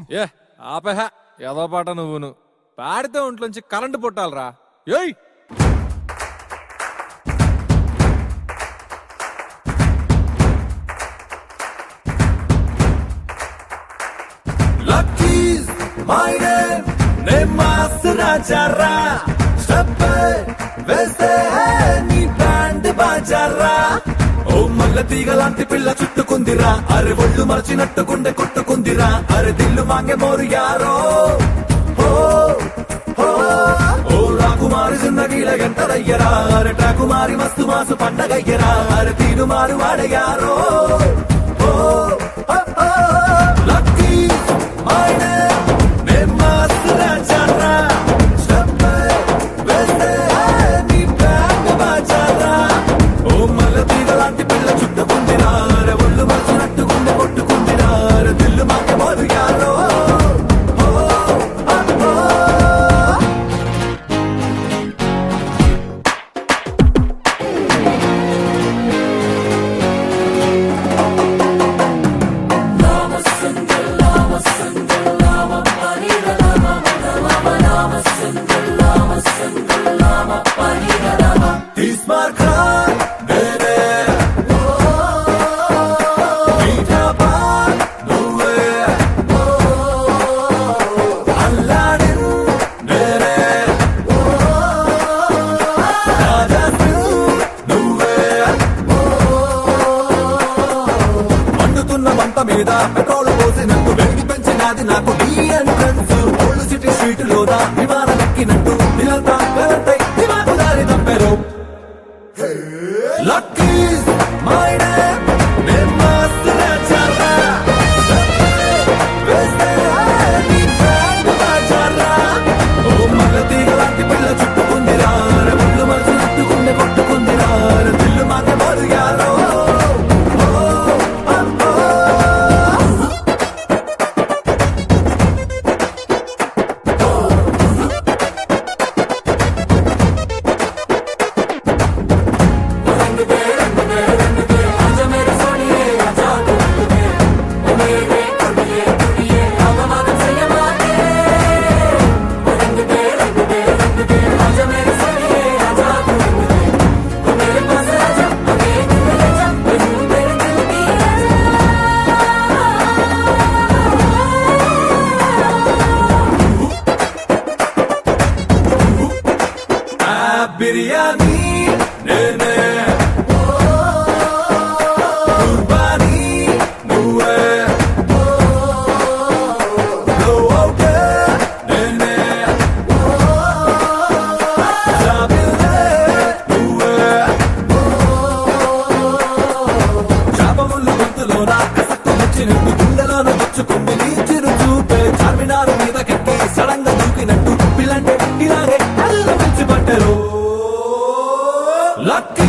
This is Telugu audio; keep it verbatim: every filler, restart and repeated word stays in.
ఏ ఆపహ ఏదో పాట నువ్వును పాడితే ఒంట్లోంచి కరెంటు పుట్టాలరా. ఏయ్ Lucky's my name, name master Rajara. Step వేస్తే నీ బ్యాండ్ బాజారా. ఓ మల్ల తీగలాంటి పిల్ల చుట్టుకుందిరా, అరే ఒళ్ళు మరచినట్టు గుండె కొట్టుకుందిరా, అరే దిల్లు మాంగే మోరు యారో. ఓ రాకుమారి జిందగీల ఎంతరయ్యరా, అరే టాకుమారి మస్తు మాసు పండగయ్యరా, అరే తీరు మారు వాడయారో. మీద పెట్రోల్ పోసినట్టు వెలిగి పెంచినది నాకు నీ ఎంట్రన్స్. ఓల్డ్ సిటీ స్ట్రీట్ లోన విమానం ఎక్కినట్టు నిలంతా గలంతై దిమాకు దారి తప్పారు. లక్కీస్ మై నేమ్, నేమ్ మాస్టర్ రాజారా. వేస్తే నీ బ్యాండ్ బాజారా. ఓ మల్ల తీగలాంటి పిల్ల చుట్టుకుందిరా, ఒళ్ళు మనసు చుట్టుకుండే కొట్టుకుందిరా, దిల్లు మాకే మరు యారో. బిర్యానీ నేనే, కుర్బానీ నువ్వే, నువ్వే నేనే, జాబిలే నువ్వే. చాపముళ్ళు గొంతులోన కసక్కు వచ్చినట్టు గుండెలోన గుచ్చుకుంది నీ చిరు చూపే. చార్మినారు మీద కెక్కి సడంగా దూకినట్టు పిల్లంటే ఇలాగే అల్ల పిలిచి పట్టారు. Lucky